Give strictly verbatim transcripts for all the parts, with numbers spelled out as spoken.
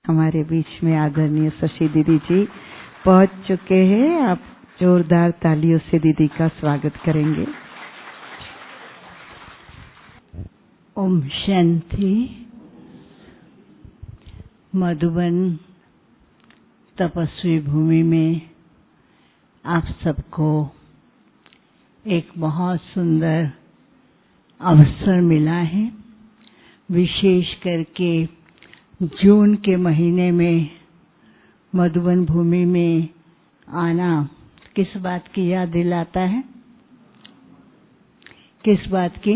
हमारे बीच में आदरणीय शशि दीदी जी पहुंच चुके हैं। आप जोरदार तालियों से दीदी का स्वागत करेंगे। ओम शांति। मधुबन तपस्वी भूमि में आप सबको एक बहुत सुंदर अवसर मिला है। विशेष करके जून के महीने में मधुबन भूमि में आना किस बात की याद दिलाता है? किस बात की?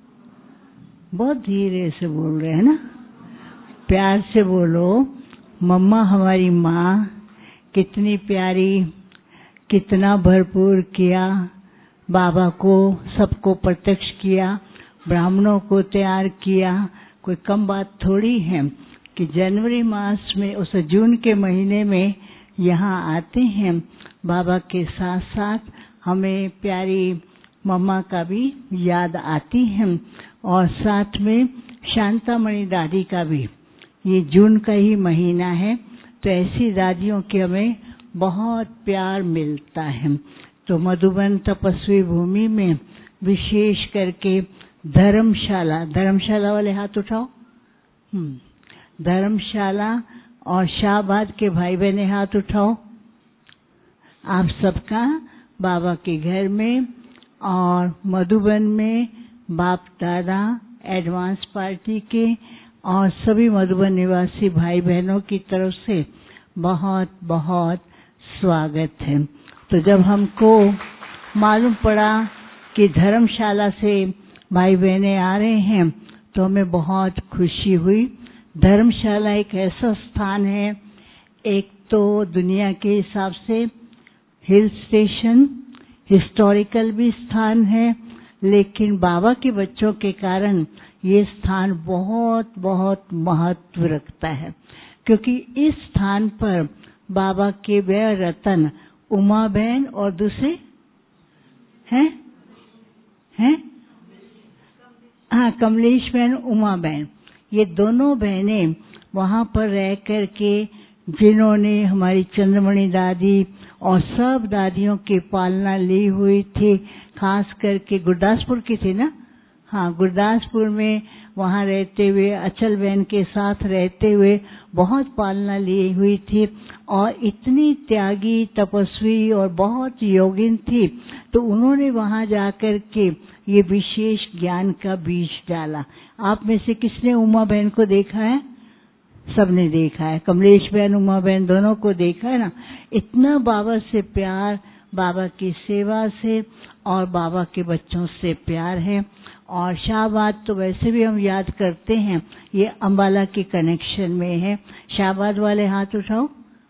बहुत धीरे से बोल रहे हैं ना, प्यार से बोलो। मम्मा हमारी माँ कितनी प्यारी, कितना भरपूर किया, बाबा को सबको प्रत्यक्ष किया, ब्राह्मणों को तैयार किया। कोई कम बात थोड़ी है कि जनवरी मास में उस जून के महीने में यहाँ आते हैं। बाबा के साथ साथ हमें प्यारी मम्मा का भी याद आती है और साथ में शांतामणि दादी का भी। ये जून का ही महीना है तो ऐसी दादियों के हमें बहुत प्यार मिलता है। तो मधुबन तपस्वी भूमि में विशेष करके धर्मशाला, धर्मशाला वाले हाथ उठाओ। हम्म धर्मशाला और शाहबाद के भाई बहने हाथ उठाओ। आप सबका बाबा के घर में और मधुबन में बाप दादा एडवांस पार्टी के और सभी मधुबन निवासी भाई बहनों की तरफ से बहुत बहुत स्वागत है। तो जब हमको मालूम पड़ा कि धर्मशाला से भाई बहने आ रहे हैं तो हमें बहुत खुशी हुई। धर्मशाला एक ऐसा स्थान है, एक तो दुनिया के हिसाब से हिल स्टेशन, हिस्टोरिकल भी स्थान है, लेकिन बाबा के बच्चों के कारण ये स्थान बहुत बहुत महत्व रखता है, क्योंकि इस स्थान पर बाबा के वे रतन उमा बहन और दूसरे हैं हैं हाँ कमलेश बहन, उमा बहन, ये दोनों बहनें वहाँ पर रह कर के जिन्होंने हमारी चंद्रमणि दादी और सब दादियों की पालना ली हुई थी, खास करके गुरदासपुर की थी ना, हाँ गुरदासपुर में वहाँ रहते हुए अचल बहन के साथ रहते हुए बहुत पालना ली हुई थी और इतनी त्यागी तपस्वी और बहुत योगिन थी। तो उन्होंने वहाँ जाकर के ये विशेष ज्ञान का बीज डाला। आप में से किसने उमा बहन को देखा है? सबने देखा है। कमलेश बहन, उमा बहन दोनों को देखा है ना। इतना बाबा से प्यार, बाबा की सेवा से और बाबा के बच्चों से प्यार है। और शाहबाद तो वैसे भी हम याद करते हैं, ये अंबाला के कनेक्शन में है। शाहबाद वाले हाथ उठाओ।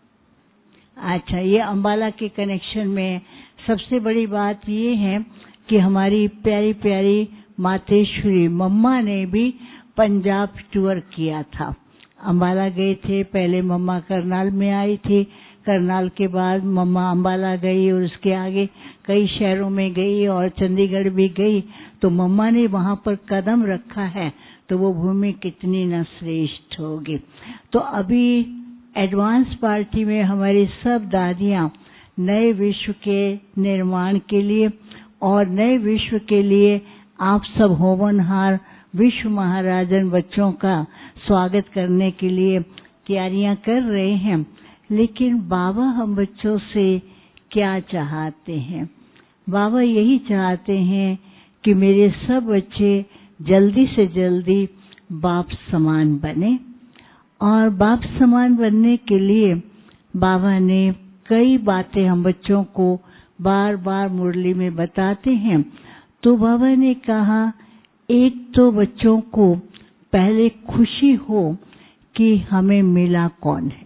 अच्छा, ये अंबाला के कनेक्शन में सबसे बड़ी बात ये है कि हमारी प्यारी प्यारी मातेश्वरी मम्मा ने भी पंजाब टूर किया था। अंबाला गए थे, पहले मम्मा करनाल में आई थी, करनाल के बाद मम्मा अंबाला गई और उसके आगे कई शहरों में गई और चंडीगढ़ भी गई। तो मम्मा ने वहाँ पर कदम रखा है तो वो भूमि कितनी न श्रेष्ठ होगी। तो अभी एडवांस पार्टी में हमारी सब दादियाँ नए विश्व के निर्माण के लिए और नए विश्व के लिए आप सब होवनहार विश्व महाराजन बच्चों का स्वागत करने के लिए तैयारियां कर रहे हैं। लेकिन बाबा हम बच्चों से क्या चाहते हैं? बाबा यही चाहते हैं कि मेरे सब बच्चे जल्दी से जल्दी बाप समान बने। और बाप समान बनने के लिए बाबा ने कई बातें हम बच्चों को बार बार मुरली में बताते हैं। तो बाबा ने कहा, एक तो बच्चों को पहले खुशी हो कि हमें मिला कौन है।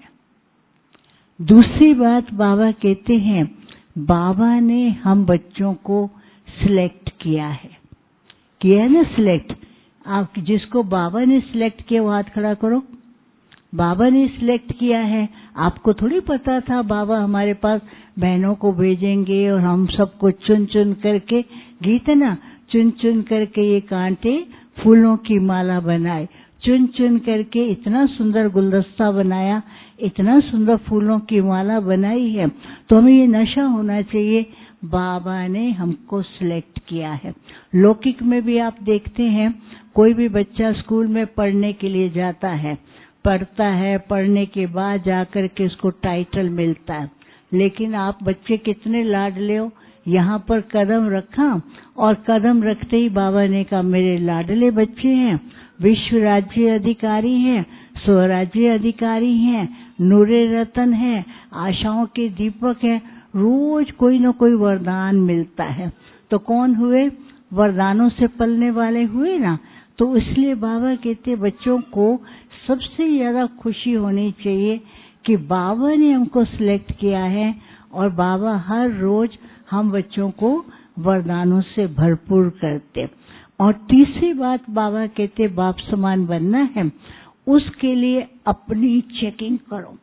दूसरी बात बाबा कहते हैं, बाबा ने हम बच्चों को सिलेक्ट किया है। किया है ना सिलेक्ट? आप जिसको बाबा ने सिलेक्ट किया वो हाथ खड़ा करो। बाबा ने सिलेक्ट किया है। आपको थोड़ी पता था बाबा हमारे पास बहनों को भेजेंगे और हम सबको चुन चुन करके, गीत है ना, चुन चुन करके ये कांटे फूलों की माला बनाए, चुन चुन करके इतना सुंदर गुलदस्ता बनाया, इतना सुंदर फूलों की माला बनाई है। तो हमें ये नशा होना चाहिए, बाबा ने हमको सिलेक्ट किया है। लौकिक में भी आप देखते हैं, कोई भी बच्चा स्कूल में पढ़ने के लिए जाता है, पढ़ता है, पढ़ने के बाद जाकर के उसको टाइटल मिलता है। लेकिन आप बच्चे कितने लाडले हो, यहाँ पर कदम रखा और कदम रखते ही बाबा ने कहा मेरे लाडले बच्चे हैं, विश्व राज्य अधिकारी हैं, स्वराज्य अधिकारी हैं, नूरे रतन हैं, आशाओं के दीपक हैं। रोज कोई न कोई वरदान मिलता है। तो कौन हुए? वरदानों से पलने वाले हुए ना। तो इसलिए बाबा कहते बच्चों को सबसे ज्यादा खुशी होनी चाहिए कि बाबा ने हमको सिलेक्ट किया है और बाबा हर रोज हम बच्चों को वरदानों से भरपूर करते। और तीसरी बात बाबा कहते बाप समान बनना है, उसके लिए अपनी चेकिंग करो।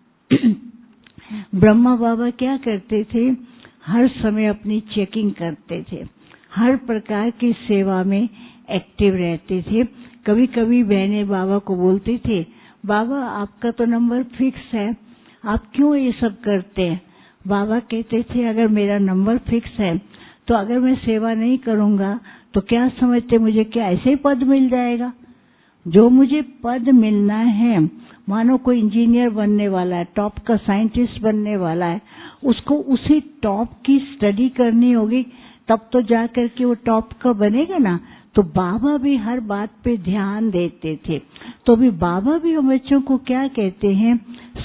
ब्रह्मा बाबा क्या करते थे? हर समय अपनी चेकिंग करते थे, हर प्रकार की सेवा में एक्टिव रहते थे। कभी कभी बहनें बाबा को बोलते थे, बाबा आपका तो नंबर फिक्स है, आप क्यों ये सब करते हैं? बाबा कहते थे अगर मेरा नंबर फिक्स है तो अगर मैं सेवा नहीं करूंगा तो क्या समझते मुझे क्या ऐसे ही पद मिल जाएगा? जो मुझे पद मिलना है, मानो कोई इंजीनियर बनने वाला है, टॉप का साइंटिस्ट बनने वाला है, उसको उसी टॉप की स्टडी करनी होगी, तब तो जाकर के वो टॉप का बनेगा ना। तो बाबा भी हर बात पे ध्यान देते थे। तो भी बाबा भी हम बच्चों को क्या कहते हैं,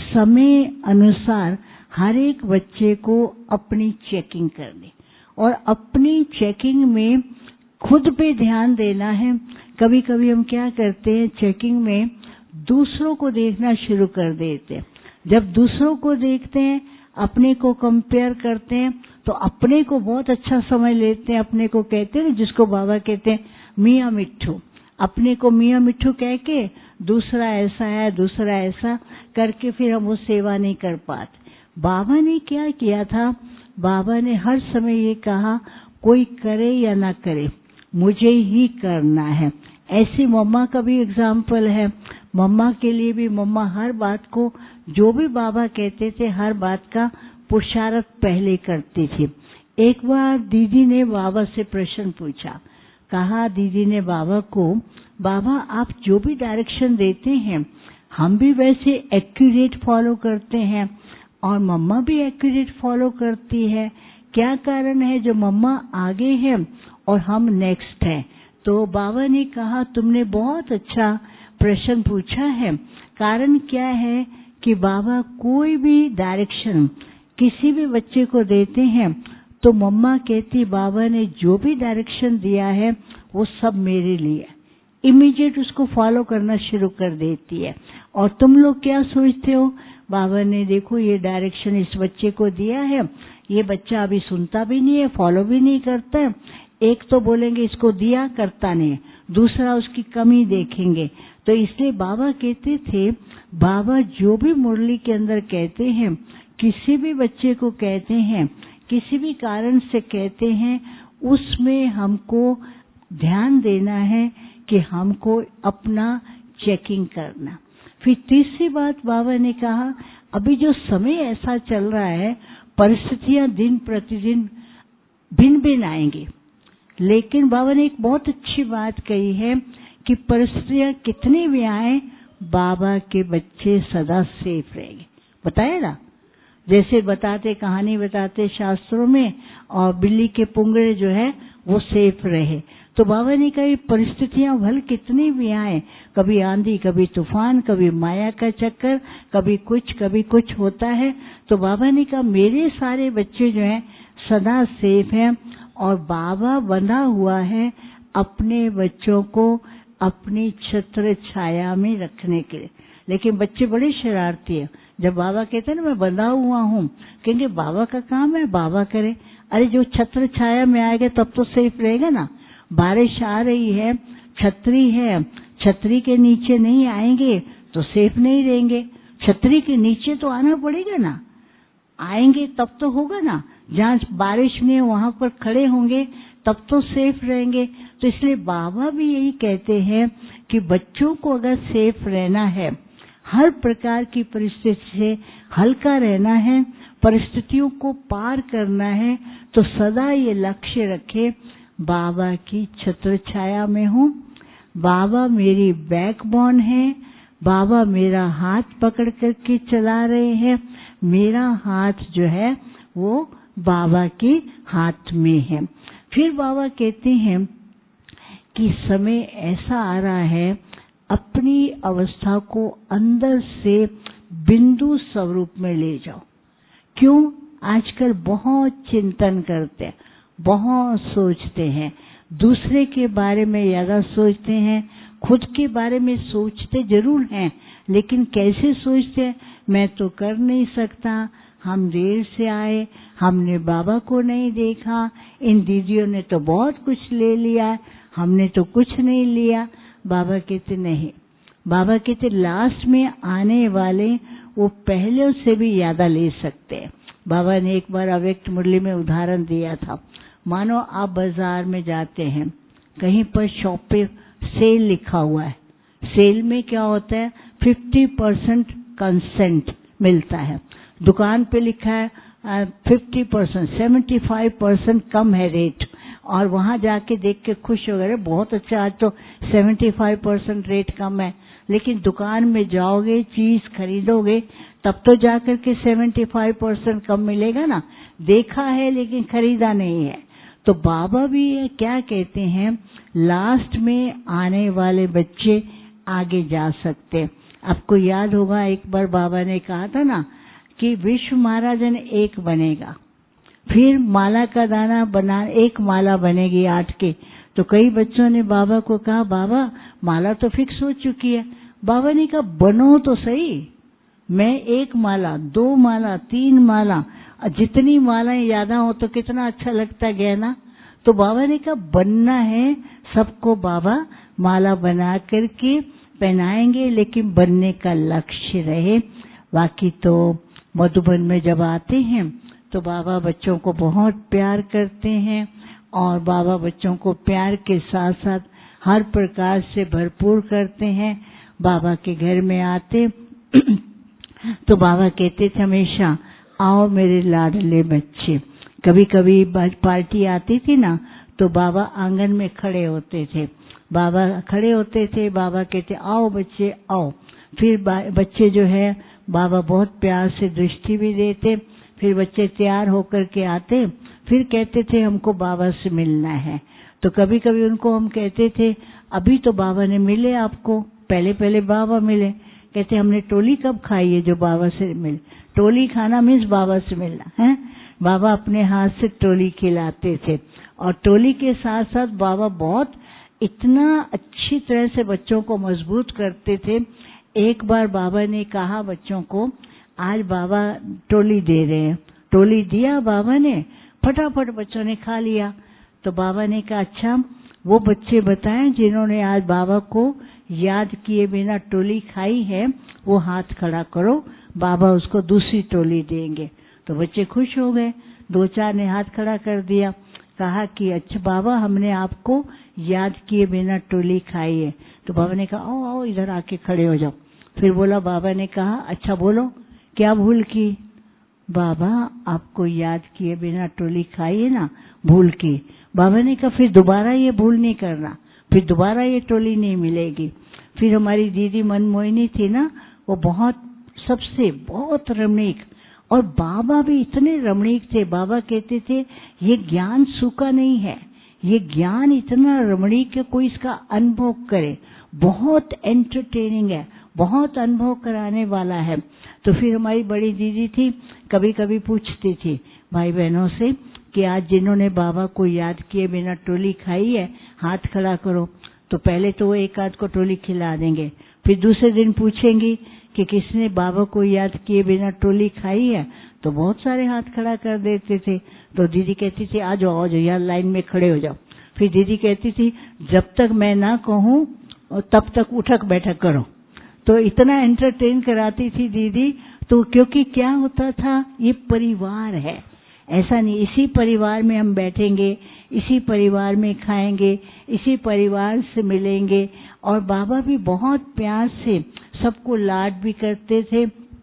समय अनुसार हर एक बच्चे को अपनी चेकिंग करनी और अपनी चेकिंग में खुद पे ध्यान देना है। कभी कभी हम क्या करते हैं, चेकिंग में दूसरों को देखना शुरू कर देते हैं। जब दूसरों को देखते हैं, अपने को कंपेयर करते हैं, तो अपने को बहुत अच्छा समझ लेते हैं। अपने को कहते हैं जिसको बाबा कहते हैं मियाँ मिट्ठू, अपने को मियाँ मिट्ठू कह के दूसरा ऐसा है, दूसरा ऐसा करके फिर हम वो सेवा नहीं कर पाते। बाबा ने क्या किया था? बाबा ने हर समय ये कहा कोई करे या ना करे, मुझे ही करना है। ऐसी मम्मा का भी एग्जाम्पल है। मम्मा के लिए भी मम्मा हर बात को, जो भी बाबा कहते थे, हर बात का पुरुषार्थ पहले करती थी। एक बार दीदी ने बाबा से प्रश्न पूछा, कहा दीदी ने बाबा को, बाबा आप जो भी डायरेक्शन देते हैं हम भी वैसे एक्यूरेट फॉलो करते हैं और मम्मा भी एक्यूरेट फॉलो करती है, क्या कारण है जो मम्मा आगे है और हम नेक्स्ट हैं? तो बाबा ने कहा तुमने बहुत अच्छा प्रश्न पूछा है। कारण क्या है कि बाबा कोई भी डायरेक्शन किसी भी बच्चे को देते हैं तो मम्मा कहती बाबा ने जो भी डायरेक्शन दिया है वो सब मेरे लिए, इमीडिएट उसको फॉलो करना शुरू कर देती है। और तुम लोग क्या सोचते हो, बाबा ने देखो ये डायरेक्शन इस बच्चे को दिया है, ये बच्चा अभी सुनता भी नहीं है, फॉलो भी नहीं करता है। एक तो बोलेंगे इसको दिया करता नहीं, दूसरा उसकी कमी देखेंगे। तो इसलिए बाबा कहते थे, बाबा जो भी मुरली के अंदर कहते हैं, किसी भी बच्चे को कहते हैं, किसी भी कारण से कहते हैं, उसमें हमको ध्यान देना है कि हमको अपना चेकिंग करना। फिर तीसरी बात बाबा ने कहा, अभी जो समय ऐसा चल रहा है, परिस्थितियां दिन प्रतिदिन भिन्न भिन्न आएंगी, लेकिन बाबा ने एक बहुत अच्छी बात कही है कि परिस्थितियां कितनी भी आए, बाबा के बच्चे सदा सेफ रहेंगे। बताया ना, जैसे बताते, कहानी बताते शास्त्रों में, और बिल्ली के पुंगड़े जो है वो सेफ रहे। तो बाबा ने कहा परिस्थितियां भल कितनी भी आए, कभी आंधी, कभी तूफान, कभी माया का चक्कर, कभी कुछ कभी कुछ होता है, तो बाबा ने कहा मेरे सारे बच्चे जो हैं सदा सेफ हैं और बाबा बंधा हुआ है अपने बच्चों को अपनी छत्र छाया में रखने के लिए। लेकिन बच्चे बड़े शरारती है, जब बाबा कहते हैं ना मैं बंधा हुआ हूँ, कहेंगे बाबा का काम है, बाबा करे। अरे जो छत्र छाया में आएगा तब तो सेफ रहेगा ना। बारिश आ रही है, छतरी है, छतरी के नीचे नहीं आएंगे तो सेफ नहीं रहेंगे। छतरी के नीचे तो आना पड़ेगा ना, आएंगे तब तो होगा ना। जहाँ बारिश में वहां पर खड़े होंगे तब तो सेफ रहेंगे। तो इसलिए बाबा भी यही कहते हैं कि बच्चों को अगर सेफ रहना है, हर प्रकार की परिस्थिति से हल्का रहना है, परिस्थितियों को पार करना है, तो सदा ये लक्ष्य रखे बाबा की छत्र छाया में हूँ, बाबा मेरी बैकबोन है, बाबा मेरा हाथ पकड़ करके चला रहे हैं, मेरा हाथ जो है वो बाबा के हाथ में है। फिर बाबा कहते हैं कि समय ऐसा आ रहा है, अपनी अवस्था को अंदर से बिंदु स्वरूप में ले जाओ। क्यों? आजकल बहुत चिंतन करते हैं, बहुत सोचते हैं, दूसरे के बारे में ज्यादा सोचते हैं, खुद के बारे में सोचते जरूर हैं, लेकिन कैसे सोचते हैं? मैं तो कर नहीं सकता, हम देर से आए, हमने बाबा को नहीं देखा, इन दीदियों ने तो बहुत कुछ ले लिया, हमने तो कुछ नहीं लिया। बाबा कहते नहीं, बाबा कहते लास्ट में आने वाले वो पहले से भी ज्यादा ले सकते हैं। बाबा ने एक बार अव्यक्त मुरली में उदाहरण दिया था, मानो आप बाजार में जाते हैं, कहीं पर शॉप पे सेल लिखा हुआ है, सेल में क्या होता है, फिफ्टी परसेंट कंसेंट मिलता है, दुकान पे लिखा है fifty percent, seventy five percent कम है रेट, और वहां जाके देख के खुश हो गए, बहुत अच्छा आज तो सेवेंटी फाइव परसेंट रेट कम है। लेकिन दुकान में जाओगे, चीज खरीदोगे, तब तो जाकर के सेवेंटी फाइव परसेंट कम मिलेगा ना, देखा है लेकिन खरीदा नहीं है। तो बाबा भी क्या कहते हैं, लास्ट में आने वाले बच्चे आगे जा सकते। आपको याद होगा एक बार बाबा ने कहा था ना कि विश्व महाराजन एक बनेगा, फिर माला का दाना बना, एक माला बनेगी आठ के। तो कई बच्चों ने बाबा को कहा, बाबा माला तो फिक्स हो चुकी है। बाबा ने कहा बनो तो सही, मैं एक माला, दो माला, तीन माला, जितनी मालाएं ज्यादा हो तो कितना अच्छा लगता है ना। तो बाबा ने कहा बनना है, सबको बाबा माला बना करके पहनाएंगे, लेकिन बनने का लक्ष्य रहे। बाकी तो मधुबन में जब आते हैं तो बाबा बच्चों को बहुत प्यार करते हैं, और बाबा बच्चों को प्यार के साथ साथ हर प्रकार से भरपूर करते हैं। बाबा के घर में आते तो बाबा कहते थे हमेशा, आओ मेरे लाडले बच्चे। कभी कभी पार्टी आती थी ना, तो बाबा आंगन में खड़े होते थे, बाबा खड़े होते थे, बाबा कहते आओ बच्चे आओ। फिर बच्चे जो है बाबा बहुत प्यार से दृष्टि भी देते, फिर बच्चे तैयार होकर के आते, फिर कहते थे हमको बाबा से मिलना है। तो कभी कभी उनको हम कहते थे अभी तो बाबा ने मिले आपको, पहले पहले बाबा मिले। कहते हमने टोली कब खाई है जो बाबा से मिले? टोली खाना मीन्स बाबा से मिलना है। बाबा अपने हाथ से टोली खिलाते थे, और टोली के साथ साथ बाबा बहुत इतना अच्छी तरह से बच्चों को मजबूत करते थे। एक बार बाबा ने कहा बच्चों को, आज बाबा टोली दे रहे हैं। टोली दिया बाबा ने, फटाफट बच्चों ने खा लिया। तो बाबा ने कहा अच्छा वो बच्चे बताएं जिन्होंने आज बाबा को याद किए बिना टोली खाई है, वो हाथ खड़ा करो, बाबा उसको दूसरी टोली देंगे। तो बच्चे खुश हो गए, दो चार ने हाथ खड़ा कर दिया, कहा कि अच्छा बाबा हमने आपको याद किए बिना टोली खाई है। तो बाबा ने कहा आओ आओ इधर आके खड़े हो जाओ। फिर बोला, बाबा ने कहा अच्छा बोलो क्या भूल की? बाबा आपको याद किए बिना टोली खाई है ना, भूल की। बाबा ने कहा फिर दोबारा ये भूल नहीं करना, फिर दोबारा ये टोली नहीं मिलेगी। फिर हमारी दीदी मनमोहिनी थी ना, वो बहुत सबसे बहुत रमणीक, और बाबा भी इतने रमणीक थे। बाबा कहते थे ये ज्ञान सूखा नहीं है, ये ज्ञान इतना रमणीक है, कोई इसका अनुभव करे, बहुत एंटरटेनिंग है, बहुत अनुभव कराने वाला है। तो फिर हमारी बड़ी दीदी थी, कभी कभी पूछती थी भाई बहनों से कि आज जिन्होंने बाबा को याद किए बिना टोली खाई है हाथ खड़ा करो। तो पहले तो वो एक आध को टोली खिला देंगे, फिर दूसरे दिन पूछेंगी कि किसने बाबा को याद किए बिना टोली खाई है, तो बहुत सारे हाथ खड़ा कर देते थे। तो दीदी कहती थी आ जाओ आ जाओ यार लाइन में खड़े हो जाओ। फिर दीदी कहती थी जब तक मैं ना कहूँ तब तक उठक बैठक करो। तो इतना एंटरटेन कराती थी दीदी। तो क्योंकि क्या होता था, ये परिवार है, ऐसा नहीं, इसी परिवार में हम बैठेंगे, इसी परिवार में खाएंगे, इसी परिवार से मिलेंगे। और बाबा भी बहुत प्यार से सबको लाड भी करते थे।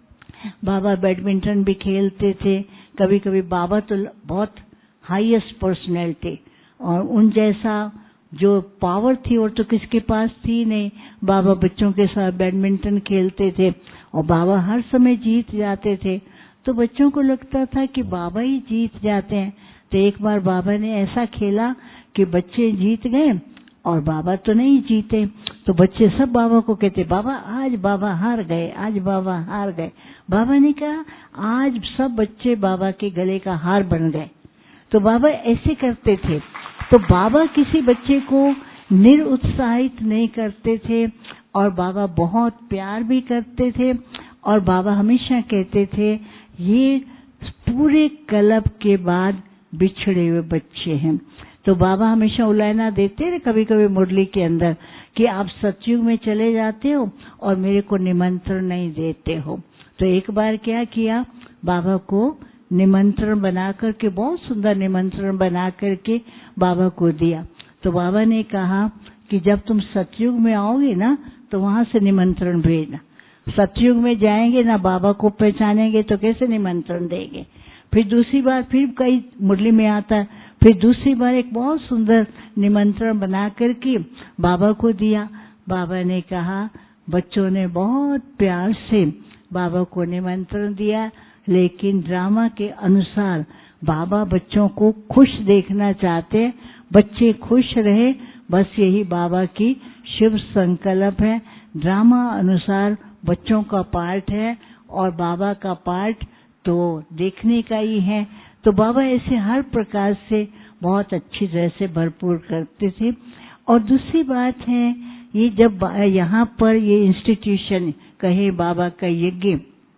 बाबा बैडमिंटन भी खेलते थे। कभी कभी बाबा तो बहुत हाईएस्ट पर्सनैलिटी, और उन जैसा जो पावर थी और तो किसके पास थी नहीं। बाबा बच्चों के साथ बैडमिंटन खेलते थे और बाबा हर समय जीत जाते थे। तो बच्चों को लगता था कि बाबा ही जीत जाते हैं। तो एक बार बाबा ने ऐसा खेला कि बच्चे जीत गए और बाबा तो नहीं जीते। तो बच्चे सब बाबा को कहते, बाबा आज बाबा हार गए, आज बाबा हार गए। बाबा ने कहा आज सब बच्चे बाबा के गले का हार बन गए। तो बाबा ऐसे करते थे। तो बाबा किसी बच्चे को निरुत्साहित नहीं करते थे और बाबा बहुत प्यार भी करते थे। और बाबा हमेशा कहते थे ये पूरे कल्प के बाद बिछड़े हुए बच्चे हैं। तो बाबा हमेशा उलाहना देते थे कभी कभी मुरली के अंदर कि आप सतयुग में चले जाते हो और मेरे को निमंत्रण नहीं देते हो। तो एक बार क्या किया, बाबा को निमंत्रण बना करके, बहुत सुंदर निमंत्रण बना करके बाबा को दिया। तो बाबा ने कहा कि जब तुम सतयुग में आओगे ना तो वहां से निमंत्रण भेजना। सतयुग में जाएंगे ना, बाबा को पहचानेंगे तो कैसे निमंत्रण देंगे। फिर दूसरी बार फिर कई मुरली में आता है, फिर दूसरी बार एक बहुत सुंदर निमंत्रण बना करके बाबा को दिया। बाबा ने कहा, बच्चों ने बहुत प्यार से बाबा को निमंत्रण दिया, लेकिन ड्रामा के अनुसार बाबा बच्चों को खुश देखना चाहते हैं, बच्चे खुश रहे, बस यही बाबा की शुभ संकल्प है। ड्रामा अनुसार बच्चों का पार्ट है और बाबा का पार्ट तो देखने का ही है। तो बाबा ऐसे हर प्रकार से बहुत अच्छी तरह से भरपूर करते थे। और दूसरी बात है, ये जब यहाँ पर ये इंस्टीट्यूशन कहे बाबा का यज्ञ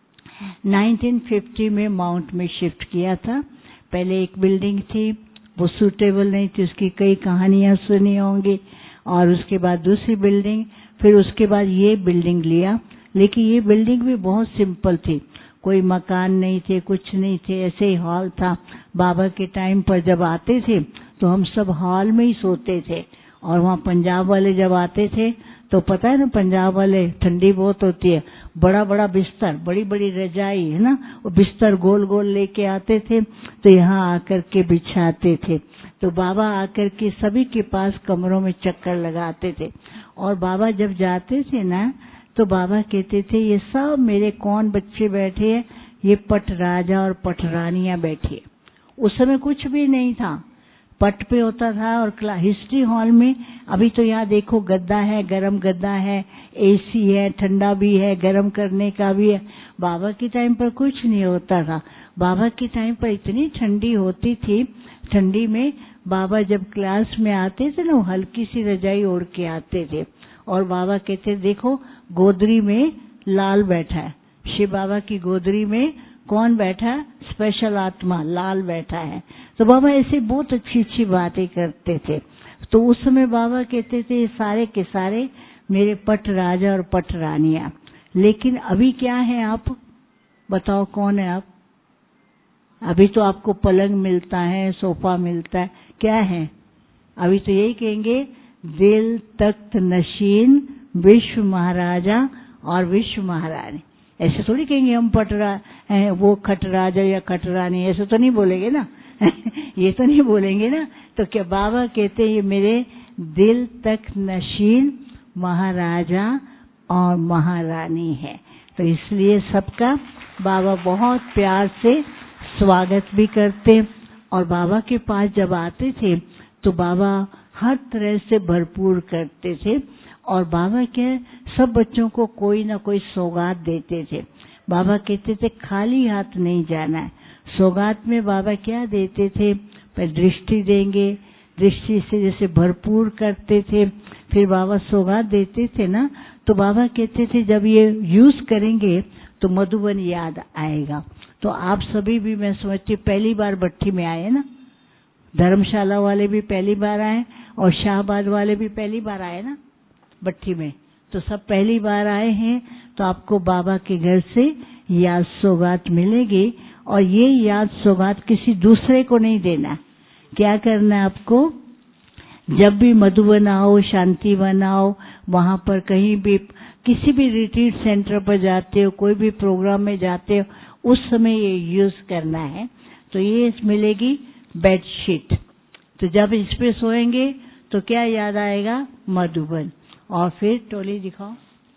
नाइनटीन फिफ्टी में माउंट में शिफ्ट किया था। पहले एक बिल्डिंग थी, वो सूटेबल नहीं थी, उसकी कई कहानियां सुनी होंगी। और उसके बाद दूसरी बिल्डिंग, फिर उसके बाद ये बिल्डिंग लिया। लेकिन ये बिल्डिंग भी बहुत सिंपल थी, कोई मकान नहीं थे, कुछ नहीं थे, ऐसे ही हॉल था। बाबा के टाइम पर जब आते थे तो हम सब हॉल में ही सोते थे। और वहाँ पंजाब वाले जब आते थे तो पता है ना, पंजाब वाले ठंडी बहुत होती है, बड़ा बड़ा बिस्तर, बड़ी बड़ी रजाई है ना, वो बिस्तर गोल गोल लेके आते थे तो यहाँ आकर के बिछाते थे। तो बाबा आकर के सभी के पास कमरों में चक्कर लगाते थे। और बाबा जब जाते थे ना तो बाबा कहते थे, ये सब मेरे कौन बच्चे बैठे हैं, ये पट राजा और पट रानियां बैठी। उस समय कुछ भी नहीं था, पट पे होता था। और हिस्ट्री हॉल में अभी तो यहाँ देखो गद्दा है, गरम गद्दा है, एसी है, ठंडा भी है, गरम करने का भी है। बाबा के टाइम पर कुछ नहीं होता था। बाबा के टाइम पर इतनी ठंडी होती थी, ठंडी में बाबा जब क्लास में आते थे ना, वो हल्की सी रजाई ओढ़ के आते थे। और बाबा कहते, देखो गोदरी में लाल बैठा है, शिव बाबा की गोदरी में कौन बैठा है, स्पेशल आत्मा लाल बैठा है। तो बाबा ऐसे बहुत अच्छी अच्छी बातें करते थे। तो उस समय बाबा कहते थे, ये सारे के सारे मेरे पट राजा और पट रानियां। लेकिन अभी क्या है, आप बताओ कौन है आप? अभी तो आपको पलंग मिलता है, सोफा मिलता है, क्या है अभी? तो यही कहेंगे, दिल तख्त नशीन विश्व महाराजा और विश्व महारानी। ऐसे थोड़ी कहेंगे हम पटरा है, वो खटराजा या खटरानी, ऐसे तो नहीं बोलेंगे ना ये तो नहीं बोलेंगे ना। तो क्या बाबा कहते हैं, ये मेरे दिल तक नशीन महाराजा और महारानी है। तो इसलिए सबका बाबा बहुत प्यार से स्वागत भी करते। और बाबा के पास जब आते थे तो बाबा हर तरह से भरपूर करते थे। और बाबा के सब बच्चों को कोई ना कोई सौगात देते थे। बाबा कहते थे खाली हाथ नहीं जाना है। सौगात में बाबा क्या देते थे, पर दृष्टि देंगे, दृष्टि से जैसे भरपूर करते थे। फिर बाबा सौगात देते थे ना, तो बाबा कहते थे जब ये यूज करेंगे तो मधुबन याद आएगा। तो आप सभी भी, मैं समझती पहली बार भट्ठी में आए ना, धर्मशाला वाले भी पहली बार आए और शाहबाद वाले भी पहली बार आए ना भट्ठी में, तो सब पहली बार आए हैं। तो आपको बाबा के घर से याद सौगात मिलेगी। और ये याद सौगात किसी दूसरे को नहीं देना। क्या करना है आपको, जब भी मधुबन आओ, शांतिवन आओ, वहां पर कहीं भी किसी भी रिट्रीट सेंटर पर जाते हो, कोई भी प्रोग्राम में जाते हो, उस समय ये यूज करना है। तो ये मिलेगी बेडशीट। तो जब इस पे सोएंगे तो क्या याद आएगा, मधुबन। और फिर टोली दिखाओ।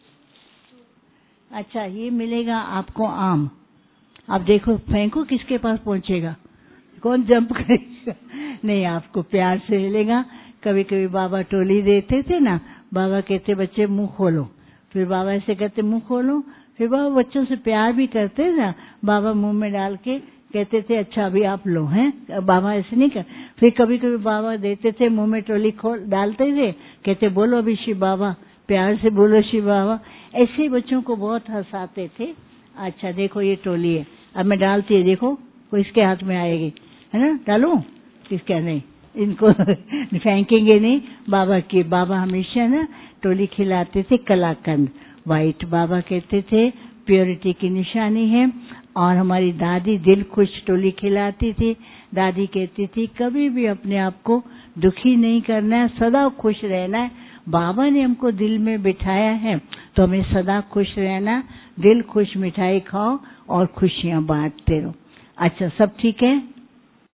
अच्छा, ये मिलेगा आपको आम। अब देखो, फेंको किसके पास पहुंचेगा, कौन जंप करेगा? नहीं, आपको प्यार से मिलेगा। कभी कभी बाबा टोली देते थे ना, बाबा कहते बच्चे मुंह खोलो, फिर बाबा ऐसे कहते मुंह खोलो, फिर बाबा बच्चों से प्यार भी करते थे ना, बाबा मुंह में डाल के कहते थे अच्छा अभी आप लो, हैं बाबा ऐसे नहीं कर। फिर कभी कभी बाबा देते थे, मुंह में टोली खोल डालते थे, कहते बोलो अभी शिव बाबा, प्यार से बोलो शिव बाबा। ऐसे बच्चों को बहुत हंसाते थे। अच्छा देखो, ये टोली है, अब मैं डालती है, देखो कोई इसके हाथ में आएगी, है ना, डालूं किसका, नहीं इनको फेंकेंगे नहीं, बाबा की। बाबा हमेशा ना टोली खिलाते थे कलाकंद, वाइट, बाबा कहते थे प्योरिटी की निशानी है। और हमारी दादी दिल खुश टोली खिलाती थी। दादी कहती थी कभी भी अपने आप को दुखी नहीं करना है, सदा खुश रहना है। बाबा ने हमको दिल में बिठाया है तो हमें सदा खुश रहना, दिल खुश, मिठाई खाओ और खुशियां बांटते रहो। अच्छा, सब ठीक है?